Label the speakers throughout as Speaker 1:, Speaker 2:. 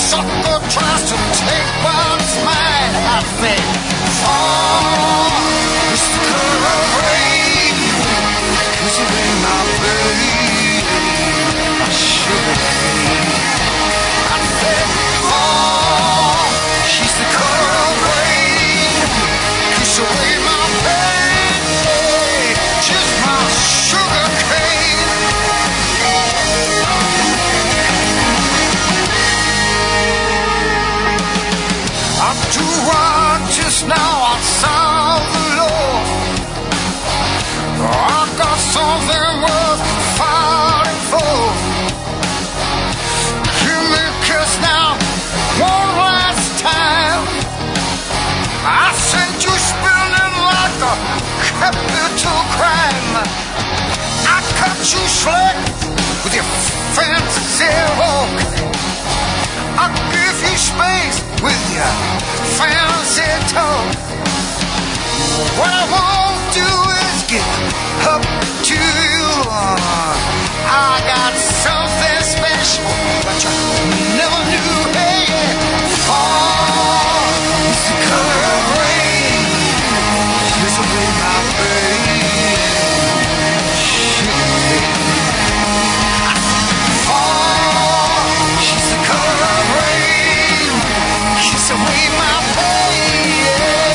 Speaker 1: sucker tries to take what's mine. I say, fall, it's the color of rain. Kiss away my baby, my sugar cane. I said, fall, she's the color of rain. Kiss away my baby, just my sugar cane. I'm too righteous now, I serve the Lord. I got something worth fighting for. Give me a kiss now, one last time. I sent you spinning like a capital crime. I cut you slick with your fancy walk. I give you space with your fancy talk. What I won't do is get up to you. I got something special that you never knew. Hey, fall is the color of rain. Kiss away my baby. Fall, she's the color of rain. Kiss away my baby.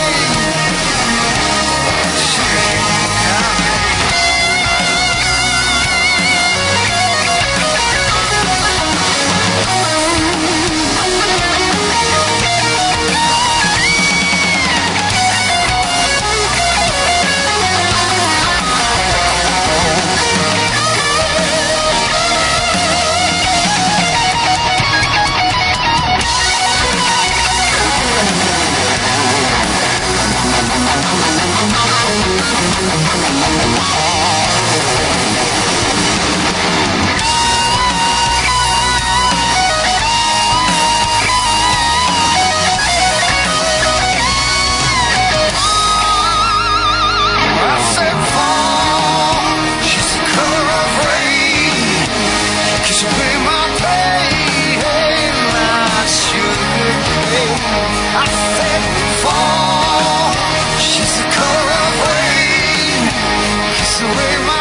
Speaker 1: I said, fall, she's the color of rain. Kiss away my